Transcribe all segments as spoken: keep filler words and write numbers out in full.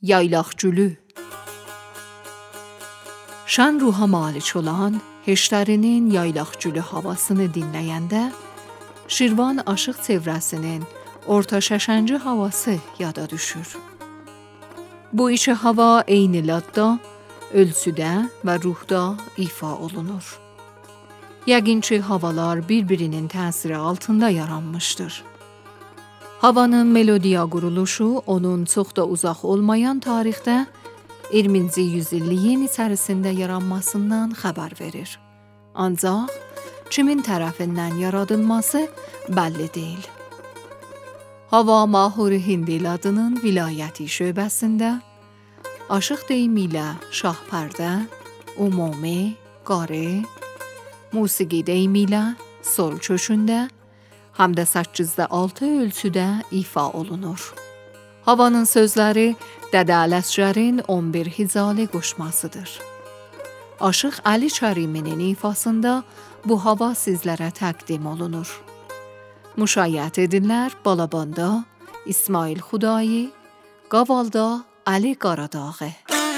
Yaylaqgülü. Şən ruha malik olan Heşdərinin Yaylaqgülü havasını dinləyəndə Şirvan aşıq çevrəsinin orta şəşənci havası yada düşür. Bu iki hava eyni ladda, ölçüdə və ruhda ifa olunur. Yəqin ki, havalar bir-birinin təsiri altında yaranmışdır. Havanın melodiya quruluşu onun çox da uzaq olmayan tarixdə iyirminci yüzilliyin içərisində yaranmasından xəbər verir. Ancaq kimin tərəfindən yaradılması bəlli deyil. Hava Mahur Hindil adının vilayəti şöbəsində aşıq deyimi ilə şahpərdə, umumi, qari, musiqi deyimi ilə sol köşündə, həm də səkkizdə altı ölçüdə ifa olunur. Havanın sözləri Dədə Ələsgərin on bir Hicalı qoşmasıdır. Aşıq Əli Kəriminin ifasında bu hava sizlərə təqdim olunur. Müşayiət edirlər Balabanda İsmail Xudayi, Qavalda Əli Qaradağı.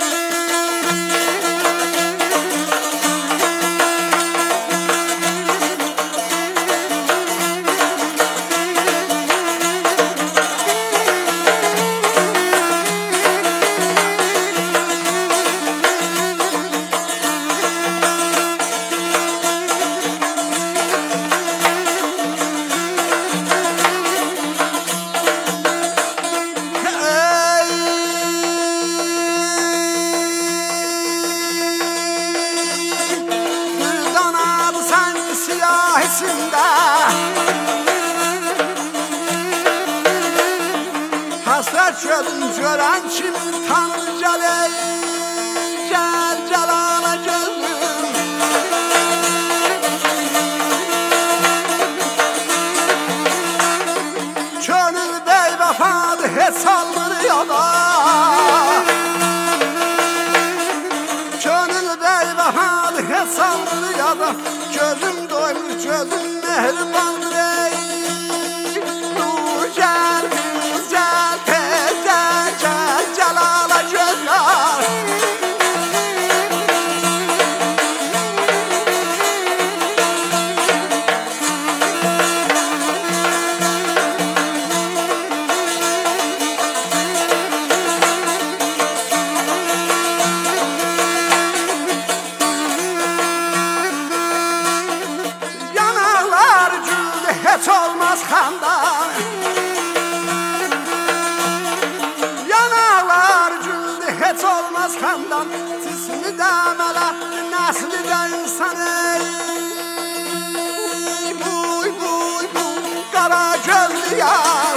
Hasret gözüm gören kim tanır gel, gel celala gözüm. Gönül bey vefadı hiç almır yana. Gönül bey vefadı hiç almır yana. Gözüm doymur gözüm mehribandır ey. Dur gel güzel teyze gel celala gözler. Yanarlar güldü hiç olmaz xandan. Hiç olmaz xandan, cismi də mələk, nəsli də insan ey. Buy, buy, buy, qara gözlü yar.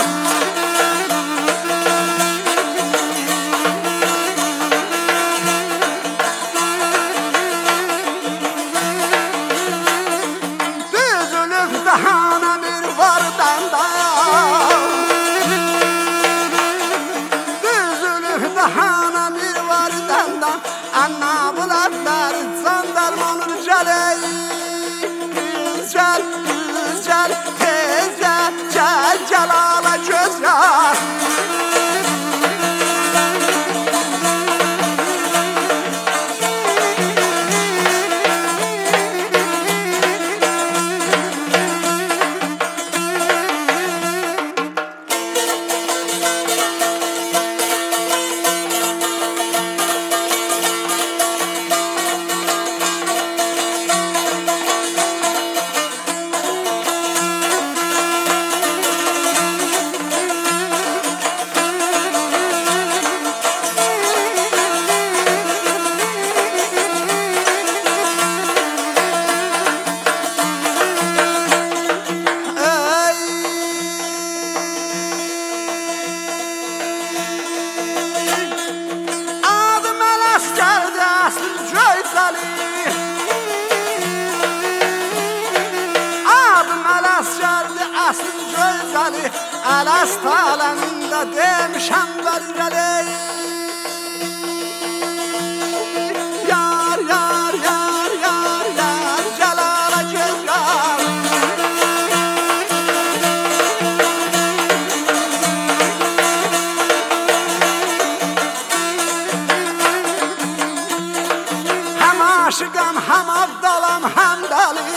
Düzülüb dəhana bir vardan da. Düzülüb dəhana Anna bulatlar zandarmanır gel, güzel, güzel, teyze, gel, celala göz yar. Alas talanında demişəm vəliləri. Yar, yar, yar, yar, yar, celala göz yar. aşıqam, həm abdalam, həm dəli.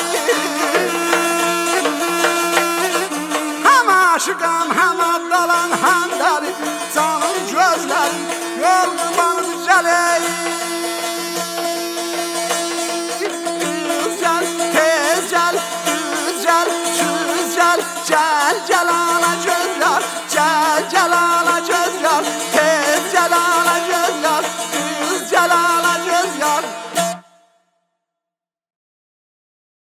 Həm aşıqam, həm abdalam, həm dəli. Canım gözlərim, yorulmanız gəlir.